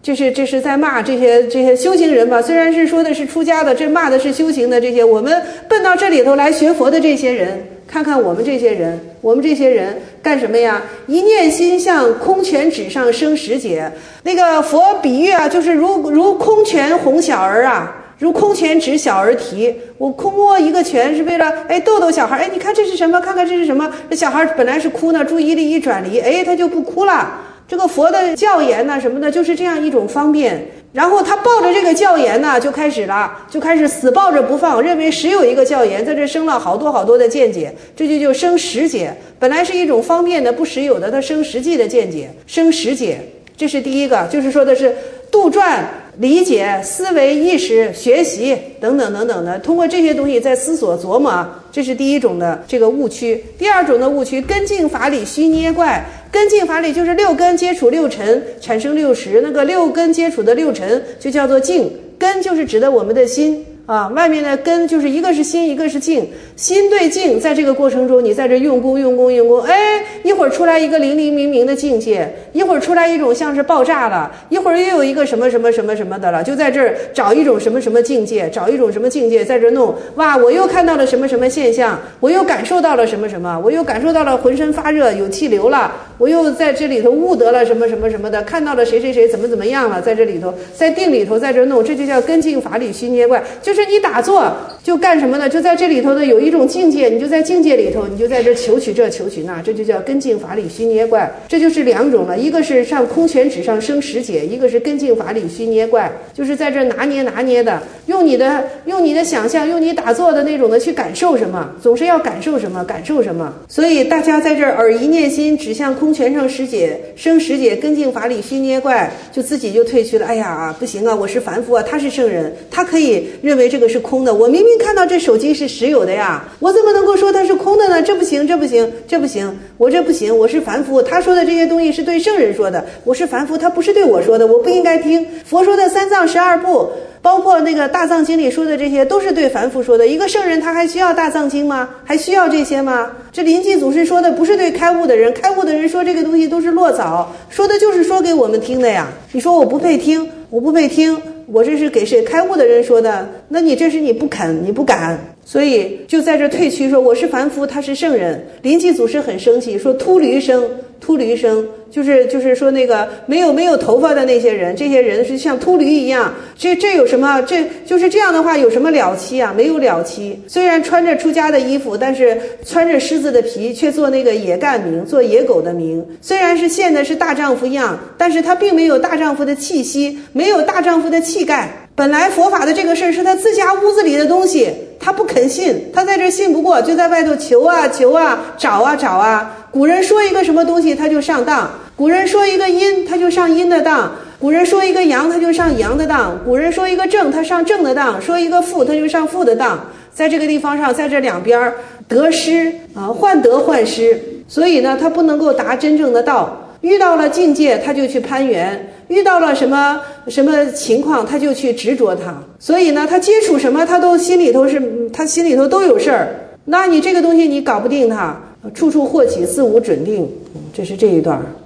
这是在骂这些修行人吧？虽然是说的是出家的，这骂的是修行的这些，我们奔到这里头来学佛的这些人，看看我们这些人干什么呀？一念心向空泉纸上生十劫。那个佛比喻啊，就是如空泉哄小儿啊。如空泉指小儿啼，我空摸一个泉是为了逗逗小孩，你看这是什么？看看这是什么？这小孩本来是哭呢，注意力一转离，他就不哭了。这个佛的教言呢什么的，就是这样一种方便。然后他抱着这个教言呢，就开始死抱着不放，认为实有一个教言，在这生了好多的见解，这就生十解。本来是一种方便的不实有的，他生实际的见解，生十解。这是第一个，就是说的是杜撰、理解、思维、意识、学习等等的，通过这些东西在思索琢磨，这是第一种的这个误区。第二种的误区，根净法理虚捏怪。根净法理就是六根接触六尘产生六识，那个六根接触的六尘就叫做净。根就是指的我们的心啊，外面的根就是一个是心，一个是静。心对静，在这个过程中，你在这用功，一会儿出来一个灵灵明明的境界，一会儿出来一种像是爆炸了，一会儿又有一个什么的了，就在这儿找一种什么境界，在这弄，哇，我又看到了什么现象，我又感受到了什么，我又感受到了浑身发热，有气流了，我又在这里头悟得了什么的，看到了谁怎么样了，在这里头，在定里头，在这弄，这就叫根净法理虚捏怪。就是你打坐就干什么呢？就在这里头的有一种境界，你就在境界里头，你就在这求取这求取那，这就叫根净法理虚捏怪。这就是两种了，一个是上空泉纸上生十解，一个是根净法理虚捏怪，就是在这拿捏的，用你的想象，用你打坐的那种的去感受什么，总是要感受什么。所以大家在这儿耳一念心指向空泉上十解生十解，根净法理虚捏怪，就自己就退去了。哎呀，不行啊，我是凡夫啊，他是圣人，他可以认为这个是空的，我明明看到这手机是实有的呀，我怎么能够说它是空的呢？这不行，我这不行，我是凡夫，他说的这些东西是对圣人说的，我是凡夫，他不是对我说的，我不应该听。佛说的三藏12部，包括那个大藏经里说的这些，都是对凡夫说的。一个圣人他还需要大藏经吗？还需要这些吗？这临济祖师说的不是对开悟的人，开悟的人说这个东西都是落草，说的就是说给我们听的呀。你说我不配听，我这是给谁开悟的人说的，那你这是你不肯，你不敢，所以就在这退去说我是凡夫，他是圣人。临济祖师很生气，说秃驴生，就是说那个没有头发的那些人，这些人是像秃驴一样，这有什么？这就是这样的话有什么了期啊？没有了期。虽然穿着出家的衣服，但是穿着狮子的皮，却做那个野干名，做野狗的名。虽然是现的是大丈夫样，但是他并没有大丈夫的气息，没有大丈夫的气概。本来佛法的这个事儿是他自家屋子里的东西，他不肯信，他在这信不过，就在外头求啊，找啊。古人说一个什么东西他就上当，古人说一个阴他就上阴的当，古人说一个阳他就上阳的当，古人说一个正他上正的当，说一个负他就上负的当。在这个地方上，在这两边得失啊，患得患失，所以呢他不能够达真正的道。遇到了境界他就去攀缘，遇到了什么情况他就去执着它，所以呢他接触什么他心里头都有事儿。那你这个东西你搞不定它，处处惑起，自无准定。这是这一段。